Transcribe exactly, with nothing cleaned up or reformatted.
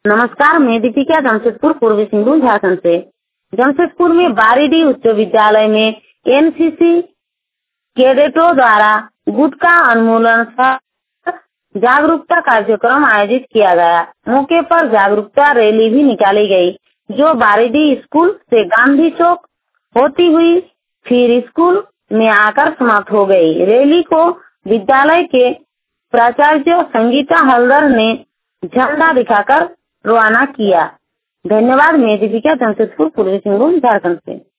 नमस्कार, मैं दीपिका जमशेदपुर पूर्वी सिंहभूम झारखंड से। जमशेदपुर में बारीडी उच्च विद्यालय में एनसीसी कैडेटों द्वारा गुटखा उन्मूलन सह जागरूकता कार्यक्रम आयोजित किया गया। मौके पर जागरूकता रैली भी निकाली गई, जो बारीडी स्कूल से गांधी चौक होती हुई फिर स्कूल में आकर समाप्त हो गई। रैली को विद्यालय के प्राचार्य संगीता हलदर ने झंडा दिखाकर रवाना किया। धन्यवाद। मैं दीपिका जमशेदपुर पूर्वी सिंहभूम झारखंड से।